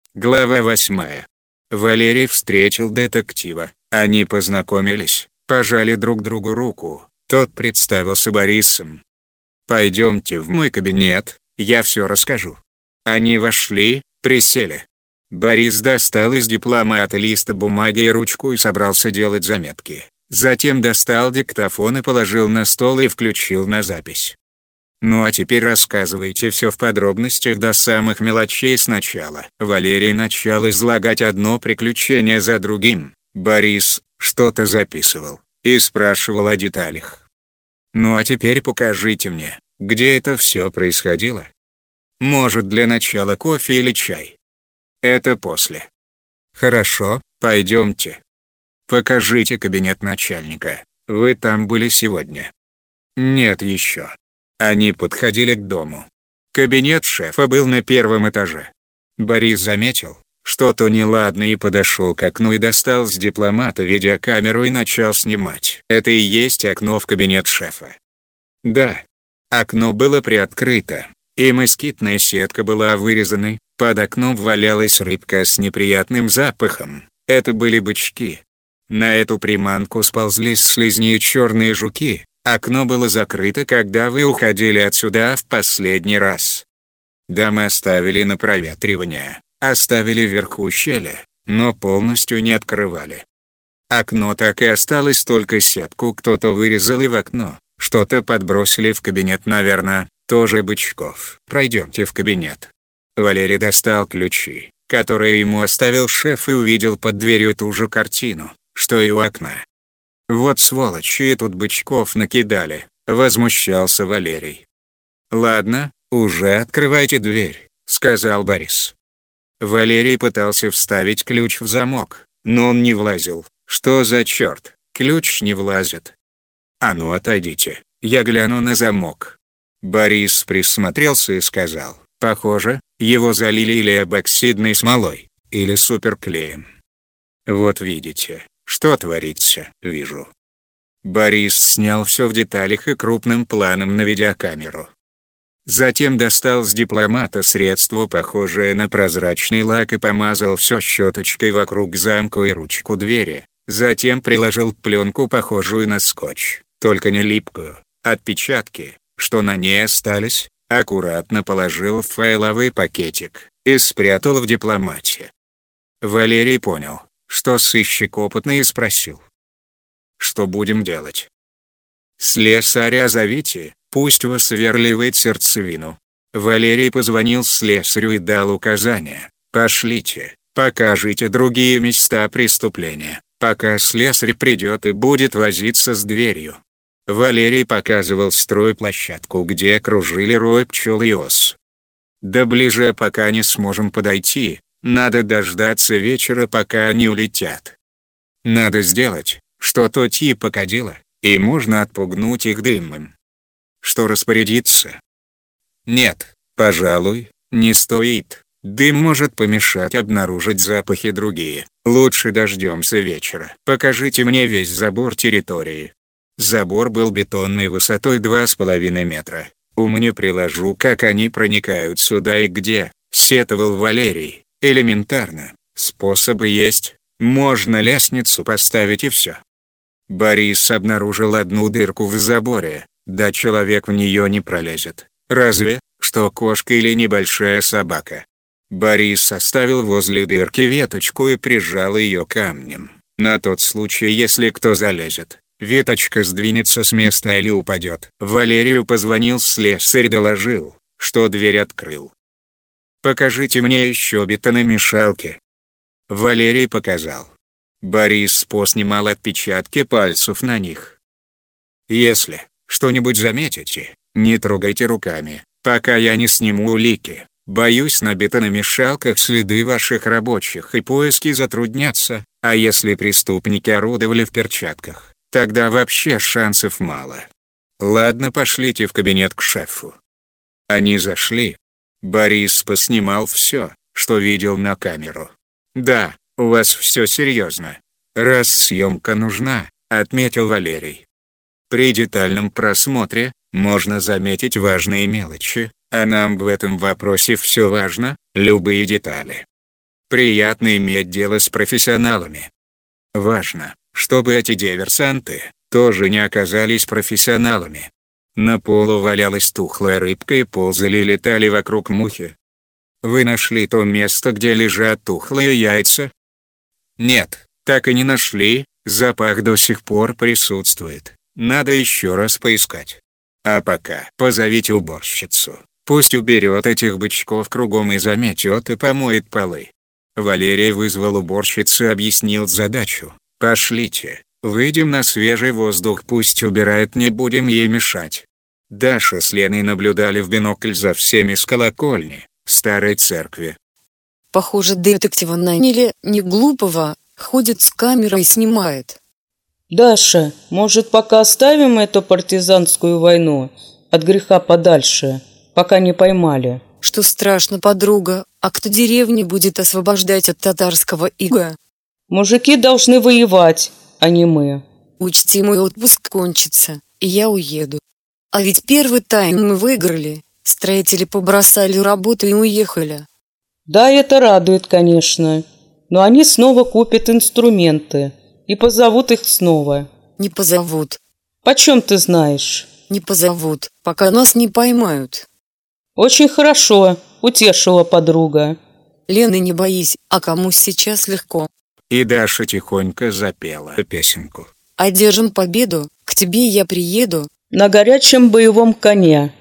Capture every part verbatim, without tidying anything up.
Глава восьмая. Валерий встретил детектива. Они познакомились, пожали друг другу руку. Тот представился Борисом. «Пойдемте в мой кабинет, я все расскажу». Они вошли, присели. Борис достал из дипломата лист бумаги и ручку и собрался делать заметки. Затем достал диктофон и положил на стол и включил на запись. «Ну а теперь рассказывайте все в подробностях до самых мелочей сначала». Валерий начал излагать одно приключение за другим. Борис что-то записывал и спрашивал о деталях. «Ну а теперь покажите мне, где это все происходило. Может, для начала кофе или чай?» «Это после». «Хорошо, пойдемте. Покажите кабинет начальника. Вы там были сегодня?» «Нет еще». Они подходили к дому. Кабинет шефа был на первом этаже. Борис заметил что-то неладное и подошел к окну и достал с дипломата видеокамеру и начал снимать. «Это и есть окно в кабинет шефа?» «Да». Окно было приоткрыто, и москитная сетка была вырезана. Под окном валялась рыбка с неприятным запахом. Это были бычки. На эту приманку сползли слизни и черные жуки. Окно было закрыто, когда вы уходили отсюда в последний раз. Да, мы оставили на проветривание, оставили вверху щели, но полностью не открывали. Окно так и осталось, только сетку кто-то вырезал и в окно что-то подбросили в кабинет, наверное, тоже бычков. Пройдемте в кабинет». Валерий достал ключи, которые ему оставил шеф, и увидел под дверью ту же картину, что и у окна. «Вот сволочи, тут бычков накидали», — возмущался Валерий. «Ладно, уже открывайте дверь», — сказал Борис. Валерий пытался вставить ключ в замок, но он не влазил. «Что за черт, ключ не влазит?» «А ну отойдите, я гляну на замок». Борис присмотрелся и сказал: «Похоже, его залили или эбоксидной смолой, или суперклеем. Вот видите, что творится?» «Вижу». Борис снял все в деталях и крупным планом на видеокамеру. Затем достал с дипломата средство, похожее на прозрачный лак, и помазал все щеточкой вокруг замка и ручку двери. Затем приложил пленку, похожую на скотч, только не липкую. Отпечатки, что на ней остались, аккуратно положил в файловый пакетик и спрятал в дипломате. Валерий понял, что сыщик опытный, и спросил: «Что будем делать?» «Слесаря зовите, пусть высверливает сердцевину». Валерий позвонил слесарю и дал указания: «Пошлите, покажите другие места преступления, пока слесарь придет и будет возиться с дверью». Валерий показывал стройплощадку, где кружили рой пчел и ос. «Да ближе пока не сможем подойти, надо дождаться вечера, пока они улетят. Надо сделать что-то типа кадила, и можно отпугнуть их дымом». «Что, распорядиться?» «Нет, пожалуй, не стоит. Дым может помешать обнаружить запахи другие. Лучше дождемся вечера. Покажите мне весь забор территории». Забор был бетонной, высотой два с половиной метра. «Ума не приложу, как они проникают сюда и где», — сетовал Валерий. «Элементарно. Способы есть. Можно лестницу поставить и все». Борис обнаружил одну дырку в заборе. Да человек в нее не пролезет. Разве что кошка или небольшая собака. Борис оставил возле дырки веточку и прижал ее камнем. На тот случай, если кто залезет, веточка сдвинется с места или упадет. Валерию позвонил слесарь, доложил, что дверь открыл. «Покажите мне еще бетономешалки». Валерий показал. Борис поснимал отпечатки пальцев на них. «Если что-нибудь заметите, не трогайте руками, пока я не сниму улики. Боюсь, на бетономешалках следы ваших рабочих и поиски затруднятся, а если преступники орудовали в перчатках, тогда вообще шансов мало. Ладно, пошлите в кабинет к шефу». Они зашли. Борис поснимал все, что видел на камеру. «Да, у вас все серьезно. Раз съемка нужна», — отметил Валерий. «При детальном просмотре можно заметить важные мелочи, а нам в этом вопросе все важно, любые детали». Приятно иметь дело с профессионалами. Важно, чтобы эти диверсанты тоже не оказались профессионалами. На полу валялась тухлая рыбка и ползали и летали вокруг мухи. Вы нашли то место, где лежат тухлые яйца? Нет, так и не нашли, запах до сих пор присутствует. Надо еще раз поискать. А пока позовите уборщицу. Пусть уберет этих бычков кругом и заметет и помоет полы. Валерий вызвал уборщицу и объяснил задачу. Пошлите, выйдем на свежий воздух, пусть убирает, не будем ей мешать. Даша с Леной наблюдали в бинокль за всеми с колокольни, старой церкви. Похоже, детектива наняли не глупого, ходит с камерой и снимает. Даша, может, пока оставим эту партизанскую войну от греха подальше, пока не поймали? Что страшно, подруга, а кто деревню будет освобождать от татарского ига? Мужики должны воевать, а не мы. Учти, мой отпуск кончится, и я уеду. А ведь первый тайм мы выиграли, строители побросали работу и уехали. Да, это радует, конечно, но они снова купят инструменты и позовут их снова. Не позовут. Почем ты знаешь? Не позовут, пока нас не поймают. Очень хорошо, утешила подруга. Лена, не боись, а кому сейчас легко. И Даша тихонько запела песенку. Одержим победу, к тебе я приеду. На горячем боевом коне.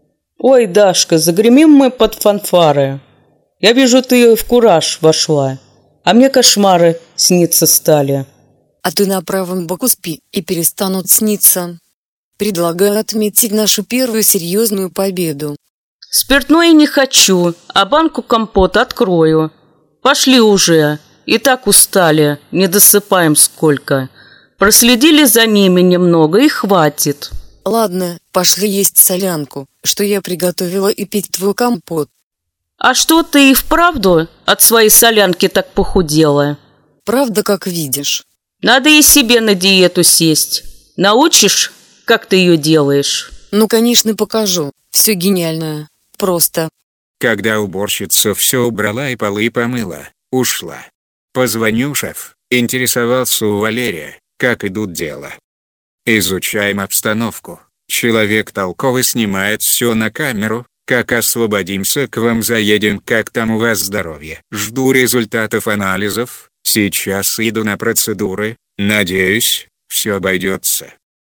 Ой, Дашка, загремим мы под фанфары. Я вижу, ты в кураж вошла, а мне кошмары сниться стали. А ты на правом боку спи, и перестанут сниться. Предлагаю отметить нашу первую серьезную победу. Спиртное не хочу, а банку компота открою. Пошли уже, и так устали, не досыпаем сколько. Проследили за ними немного и хватит. Ладно, пошли есть солянку, что я приготовила, и пить твой компот. А что, ты и вправду от своей солянки так похудела? Правда, как видишь. Надо и себе на диету сесть. Научишь, как ты ее делаешь? Ну, конечно, покажу. Все гениально. Просто. Когда уборщица все убрала и полы помыла, ушла. Позвоню, шеф, интересовался у Валерия, как идут дела. Изучаем обстановку. Человек толковый снимает все на камеру. Как освободимся, к вам заедем, как там у вас здоровье. Жду результатов анализов, сейчас иду на процедуры, надеюсь, все обойдется.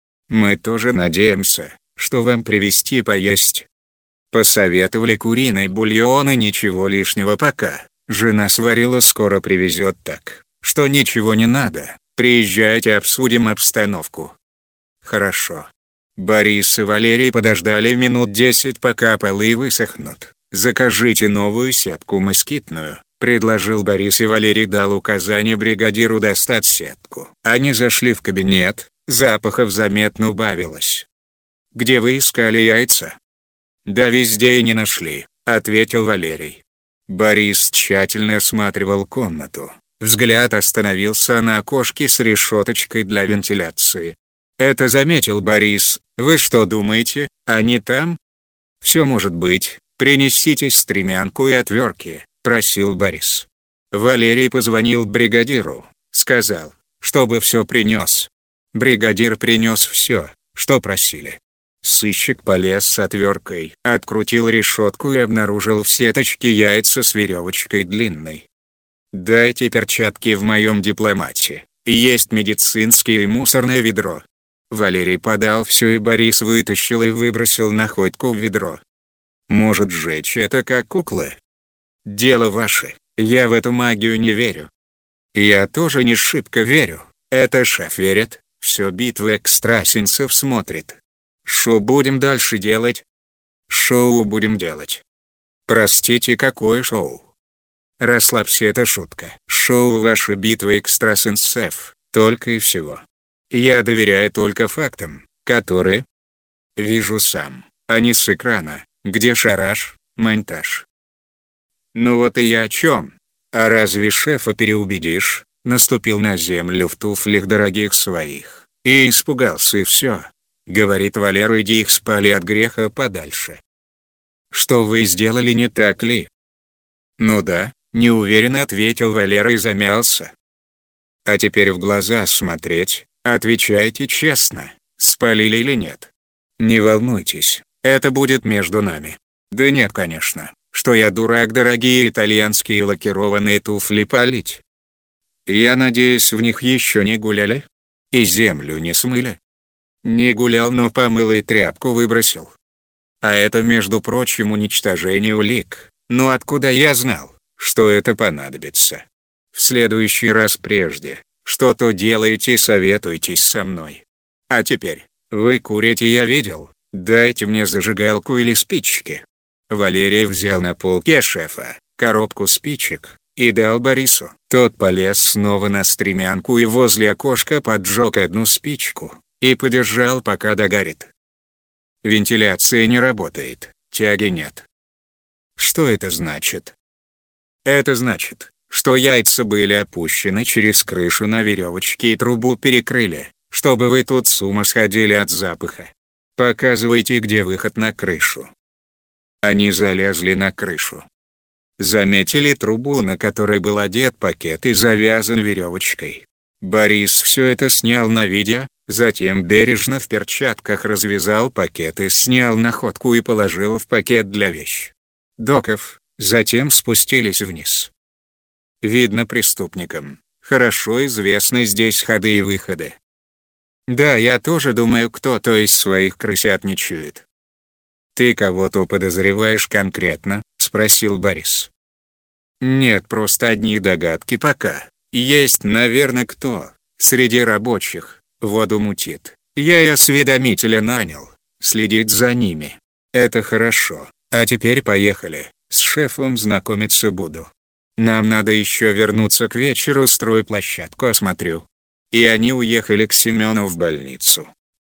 Мы тоже надеемся, что вам привезти поесть. Посоветовали куриный бульон и ничего лишнего пока. Жена сварила, скоро привезет, так что ничего не надо. Приезжайте, обсудим обстановку. Хорошо. Борис и Валерий подождали минут десять, пока полы высохнут. «Закажите новую сетку москитную», — предложил Борис, и Валерий дал указание бригадиру достать сетку. Они зашли в кабинет, запахов заметно убавилось. «Где вы искали яйца?» «Да везде и не нашли», — ответил Валерий. Борис тщательно осматривал комнату. Взгляд остановился на окошке с решеточкой для вентиляции. «Это заметил Борис. Вы что думаете, они там?» «Все может быть. Принесите стремянку и отвертки», — просил Борис. Валерий позвонил бригадиру, сказал, чтобы все принес. Бригадир принес все, что просили. Сыщик полез с отверткой, открутил решетку и обнаружил в сеточке яйца с веревочкой длинной. «Дайте перчатки в моем дипломате. Есть медицинское и мусорное ведро». Валерий подал все, и Борис вытащил и выбросил находку в ведро. «Может, сжечь это как куклы?» «Дело ваше, я в эту магию не верю». «Я тоже не шибко верю, это шеф верит, все битвы экстрасенсов смотрит». «Шо будем дальше делать?» «Шоу будем делать». «Простите, какое шоу?» «Расслабься, это шутка. Шоу ваша битва экстрасенсов, только и всего. Я доверяю только фактам, которые вижу сам, а не с экрана, где шараш, монтаж». «Ну вот и я о чем. А разве шефа переубедишь?» Наступил на землю в туфлях дорогих своих и испугался, и все. Говорит Валера, иди их спали от греха подальше. «Что вы сделали, не так ли?» «Ну да, неуверенно ответил Валера и замялся. А теперь в глаза смотреть, отвечайте честно, спалили или нет. Не волнуйтесь, это будет между нами. Да нет, конечно, что я дурак дорогие итальянские лакированные туфли палить. Я надеюсь, в них еще не гуляли? И землю не смыли? Не гулял, но помыл и тряпку выбросил. А это, между прочим, уничтожение улик. Ну откуда я знал, что это понадобится? В следующий раз прежде, что-то делаете, советуйтесь со мной. А теперь, вы курите, я видел, дайте мне зажигалку или спички. Валерий взял на полке шефа коробку спичек и дал Борису. Тот полез снова на стремянку и возле окошка поджег одну спичку и подержал, пока догорит. Вентиляция не работает, тяги нет. Что это значит? Это значит, что яйца были опущены через крышу на веревочке и трубу перекрыли, чтобы вы тут с ума сходили от запаха. Показывайте, где выход на крышу. Они залезли на крышу. Заметили трубу, на которой был одет пакет и завязан веревочкой. Борис все это снял на видео, затем бережно в перчатках развязал пакет и снял находку и положил в пакет для вещдоков, затем спустились вниз. Видно преступникам хорошо известны здесь ходы и выходы. Да, я тоже думаю, кто-то из своих крысятничает. «Ты кого-то подозреваешь конкретно?» – спросил Борис. «Нет, просто одни догадки пока. Есть, наверное, кто. Среди рабочих. Воду мутит. Я и осведомителя нанял. Следить за ними. Это хорошо. А теперь поехали. С шефом знакомиться буду. Нам надо еще вернуться к вечеру, стройплощадку осмотрю». И они уехали к Семену в больницу.